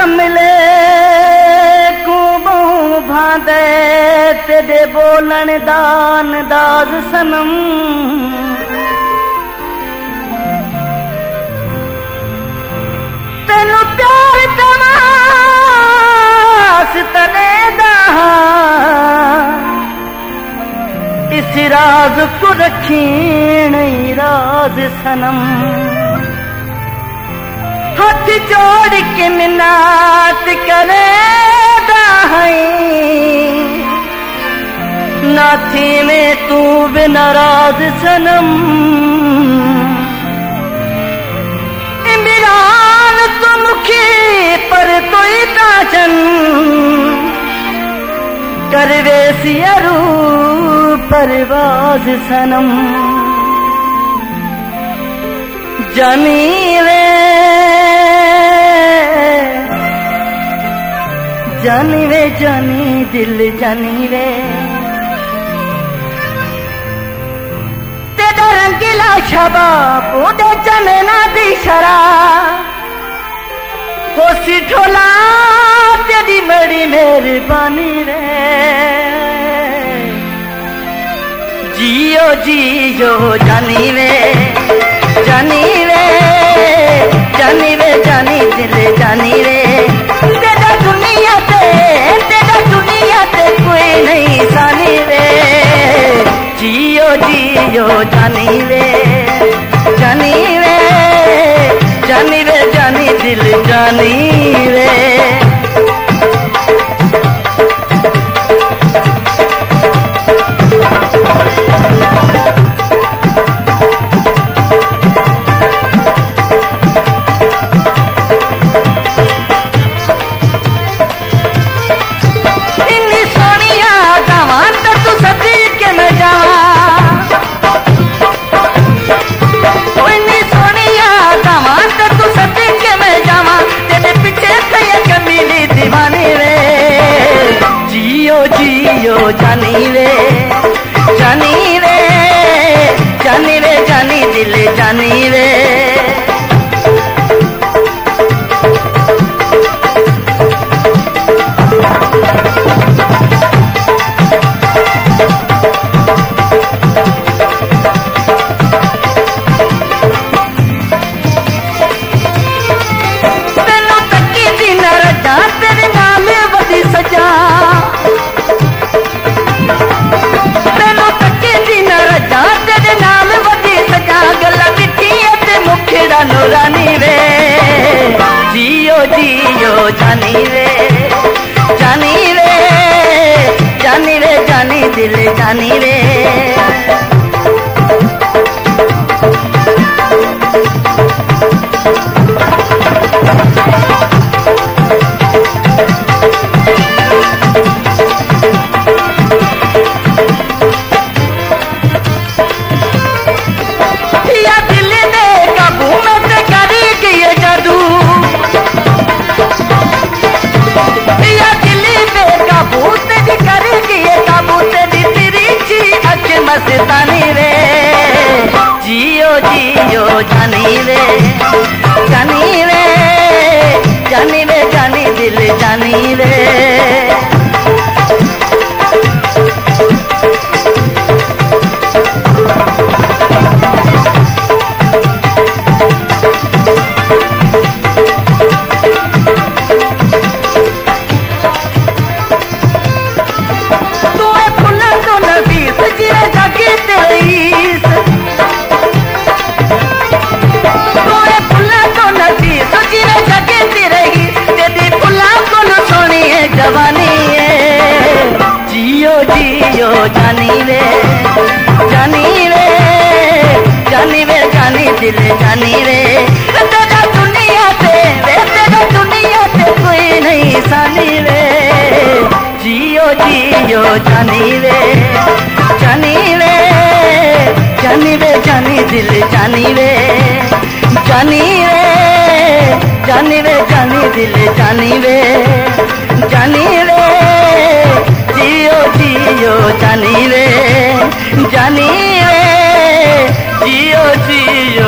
मिले को बहु भांदे तेरे बोलन दान दाज सनम तेनु प्यार तमास तले दहा इस राज को रखी नहीं राज सनम हाथ जोड़ के मिन्नत करे नाथी में तू बिना राज सनम इमरान तो मुखी पर कोई दाचन करवे सियरू परवाज सनम जानी वे जानी दिल जानी वे तेरा रंगीला शबाब उदे चमना दी शरा होसी ठोला तेरी बड़ी मेहरबानी रे जियो जियो जानी वे जानी वे जानी वे जानी दिल जानी वे तेरा दुनिया ते कोई नहीं सानी वे जियो जियो जानी वे जानी वे जानी वे जानी दिल जानी वे जियो जानी वे जानी वे जानी वे जानी दिल जानी वे तेनू तकी दिन रजा तेरे नाम वधी सजा नूरानी वे जियो जियो जानी वे जानी वे जानी वे जानी दिल जानी वे मस्तानी वे जियो जियो जानी वे जानी वे जानी वे जानी दिल जानी वे जियो जानी वे जानी वे जानी वे जानी दिल जानी वे तेरा दुनिया ते कोई नहीं सानी वे जियो जियो जानी वे जानी वे जानी वे जानी दिल जानी वे जानी वे जानी वे जानी दिल जानी वे जानी वे जियो जियो जानी वे जियो जियो